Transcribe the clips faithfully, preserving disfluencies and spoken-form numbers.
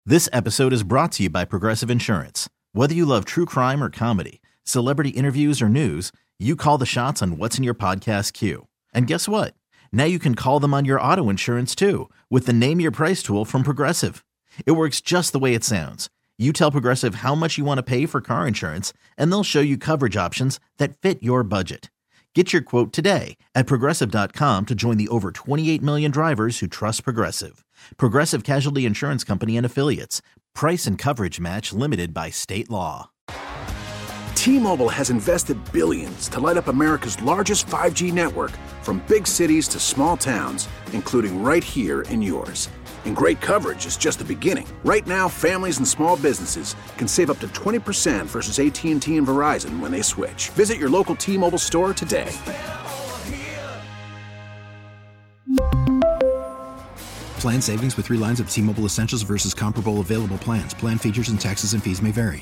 This episode is brought to you by Progressive Insurance. Whether you love true crime or comedy, celebrity interviews or news, you call the shots on what's in your podcast queue. And guess what? Now you can call them on your auto insurance too with the Name Your Price tool from Progressive. It works just the way it sounds. You tell Progressive how much you want to pay for car insurance, and they'll show you coverage options that fit your budget. Get your quote today at Progressive dot com to join the over twenty-eight million drivers who trust Progressive. Progressive Casualty Insurance Company and Affiliates. Price and coverage match limited by state law. T-Mobile has invested billions to light up America's largest five G network, from big cities to small towns, including right here in yours. And great coverage is just the beginning. Right now, families and small businesses can save up to twenty percent versus A T and T and Verizon when they switch. Visit your local T-Mobile store today. Plan savings with three lines of T-Mobile Essentials versus comparable available plans. Plan features and taxes and fees may vary.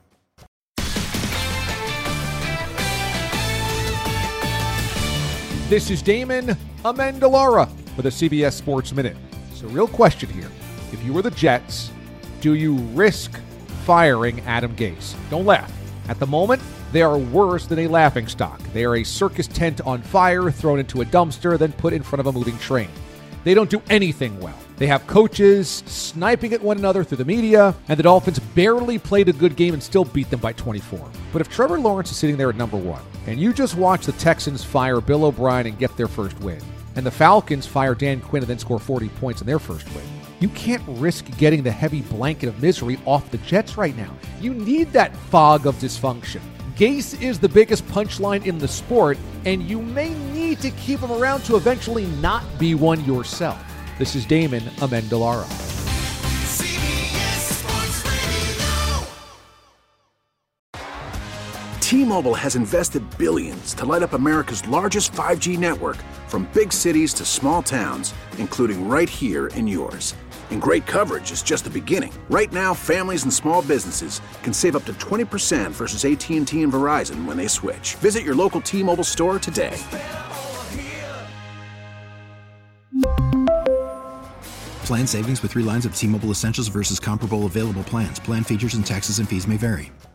This is Damon Amendolara with a C B S Sports Minute. So, real question here. If you were the Jets, do you risk firing Adam Gase? Don't laugh. At the moment, they are worse than a laughingstock. They are a circus tent on fire, thrown into a dumpster, then put in front of a moving train. They don't do anything well. They have coaches sniping at one another through the media, and the Dolphins barely played a good game and still beat them by twenty-four. But if Trevor Lawrence is sitting there at number one, and you just watch the Texans fire Bill O'Brien and get their first win, and the Falcons fire Dan Quinn and then score forty points in their first win, you can't risk getting the heavy blanket of misery off the Jets right now. You need that fog of dysfunction. Gase is the biggest punchline in the sport, and you may need to keep him around to eventually not be one yourself. This is Damon Amendolara. T-Mobile has invested billions to light up America's largest five G network, from big cities to small towns, including right here in yours. And great coverage is just the beginning. Right now, families and small businesses can save up to twenty percent versus A T and T and Verizon when they switch. Visit your local T-Mobile store today. Plan savings with three lines of T-Mobile Essentials versus comparable available plans. Plan features and taxes and fees may vary.